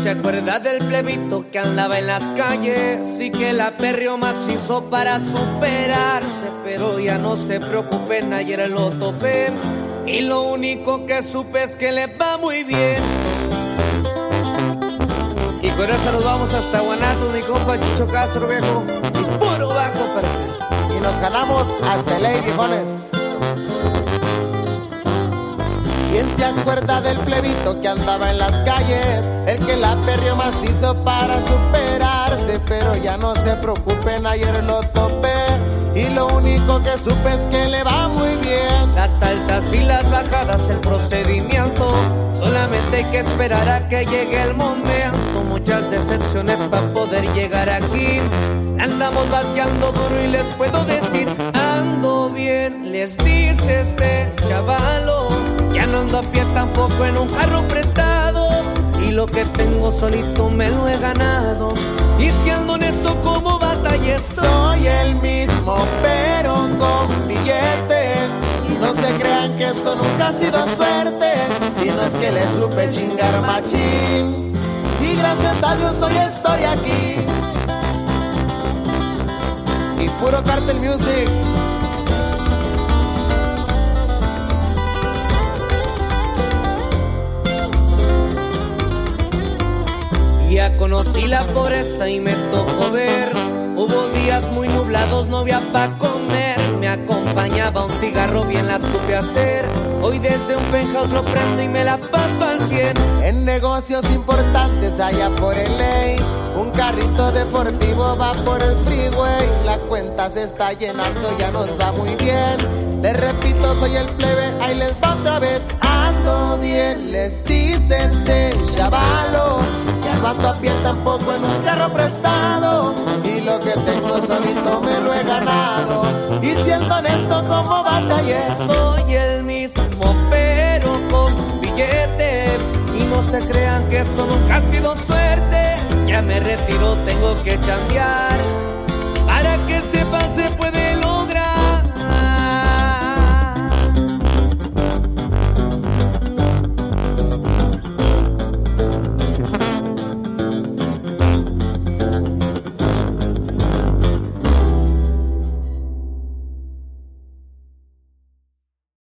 se acuerda del plebito que andaba en las calles y que la perreó macizo para superarse, pero ya no se preocupen, ayer lo topé y lo único que supe es que le va muy bien. Y con eso nos vamos hasta Guanatos, mi compa Chicho Castro, viejo, y puro bajo perfecto. Y nos jalamos hasta LA, viejones. ¿Quién se acuerda del plebito que andaba en las calles? El que la perreó macizo para superarse, pero ya no se preocupen, ayer lo topé y lo único que supe es que le va muy bien. Las altas y las bajadas, el procedimiento, solamente hay que esperar a que llegue el momento. Muchas decepciones para poder llegar aquí. Andamos bateando duro y les puedo decir, ando bien, les dice este chavalo. Ya no ando a pie tampoco en un carro prestado, y lo que tengo solito me lo he ganado. Y siendo honesto como batallé, soy el mismo pero con billete. No se crean que esto nunca ha sido suerte, sino es que le supe chingar machín. Y gracias a Dios hoy estoy aquí. Y puro Cartel Music. Ya conocí la pobreza y me tocó ver. Hubo días muy nublados, no había pa' comer. Me acompañaba un cigarro, bien la supe hacer. Hoy desde un penthouse lo prendo y me la paso al 100. En negocios importantes allá por LA, un carrito deportivo va por el freeway. La cuenta se está llenando, ya nos va muy bien. Les repito, soy el plebe, ahí les va otra vez. Ando bien, les dice este chavalo. Ya no ando a pie tampoco en un carro prestado, y lo que tengo solito me lo he ganado. Y siendo honesto como batallé, soy el mismo pero con billete. Y no se crean que esto nunca ha sido suerte. Ya me retiro, tengo que chambear.